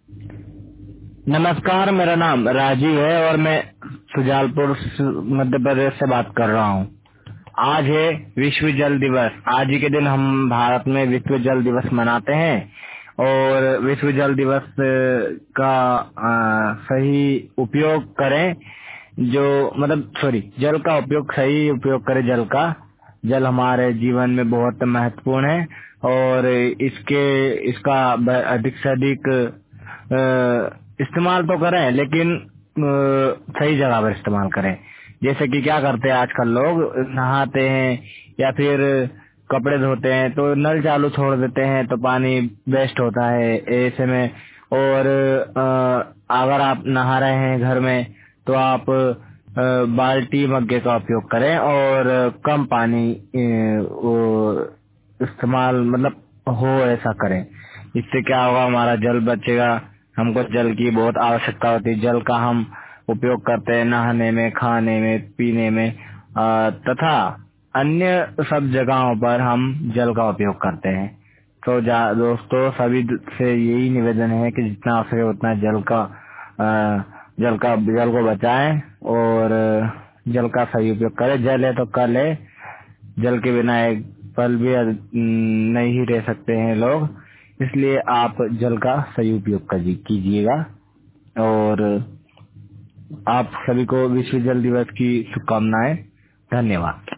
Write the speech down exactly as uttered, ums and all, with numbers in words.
नमस्कार, मेरा नाम राजीव है और मैं सुजालपुर मध्य प्रदेश से बात कर रहा हूँ। आज है विश्व जल दिवस। आज ही के दिन हम भारत में विश्व जल दिवस मनाते हैं और विश्व जल दिवस का आ, सही उपयोग करें। जो मतलब सॉरी जल का उपयोग सही उपयोग करें। जल का जल हमारे जीवन में बहुत महत्वपूर्ण है और इसके इसका अधिक से अधिक अ, इस्तेमाल तो करें, लेकिन अ, सही जगह पर इस्तेमाल करें। जैसे कि क्या करते हैं आजकल लोग, नहाते हैं या फिर कपड़े धोते हैं तो नल चालू छोड़ देते हैं तो पानी वेस्ट होता है ऐसे में। और अ, अगर आप नहा रहे हैं घर में तो आप अ, बाल्टी मग्गे का उपयोग करें और कम पानी अ, वो इस्तेमाल मतलब हो ऐसा करें। इससे क्या होगा, हमारा जल बचेगा। हमको जल की बहुत आवश्यकता होती है। जल का हम उपयोग करते हैं नहाने में, खाने में, पीने में अ, तथा अन्य सब जगहों पर हम जल का उपयोग करते हैं। तो जा- दोस्तों सभी से यही निवेदन है कि जितना हो सके उतना जल का अ, जल का जल को बचाएं और जल का सही उपयोग करें। जल है तो कल है। जल के बिना एक पल भी अ, नहीं ही रह सकते हैं लोग। इसलिए आप जल का सही उपयोग करिए- कीजिएगा। और आप सभी को विश्व जल दिवस की शुभकामनाएं। धन्यवाद।